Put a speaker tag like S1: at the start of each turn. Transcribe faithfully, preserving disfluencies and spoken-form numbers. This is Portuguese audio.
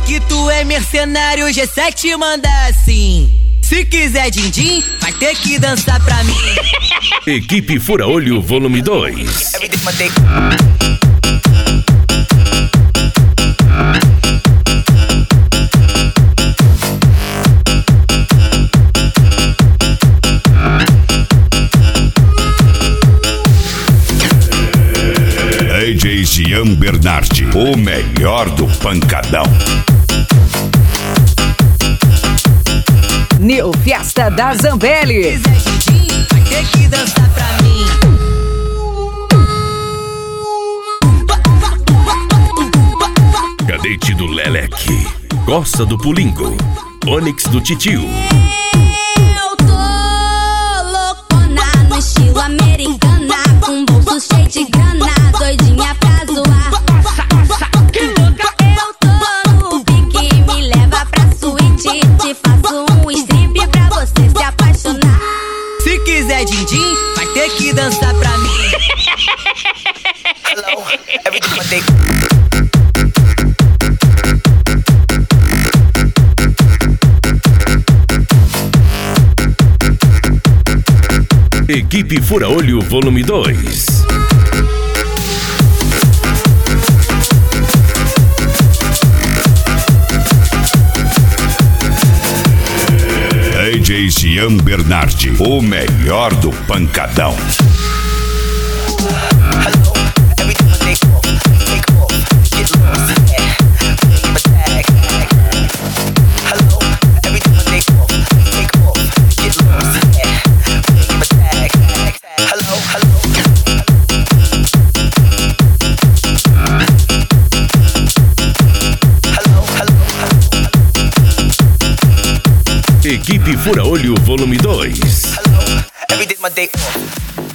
S1: que tu é mercenário, G sete manda assim. Se quiser din-din, vai ter que dançar pra mim.
S2: Equipe Fura Olho Volume dois. D J Gian Bernardi, o melhor do pancadão.
S3: New Fiesta da Zambelli.
S1: Se quiser din-din, vai ter que dançar pra mim.
S2: Cadete do Leleque, Costa do Pulingo, Onix do Titio.
S4: Eu tô loucona no estilo americana, com bolso cheio de grana, doidinha pra zoar. Eu tô no pique, me leva pra suíte, te faço um strip pra você se apaixonar.
S1: Se quiser din-din, vai ter que dançar pra mim.
S5: Hello, everything my dick.
S2: Equipe Fura Olho Volume dois. D J Gian Bernardi, o melhor do pancadão.
S5: Hello, everything my dick. Take off, get lost, yeah. My tag. Hello, everything my dick. Take off, get lost, yeah. My tag. Hello, hello. Hello, hello, hello.
S2: Equipe Fura Olho Volume dois.
S5: Hello, every day my day off.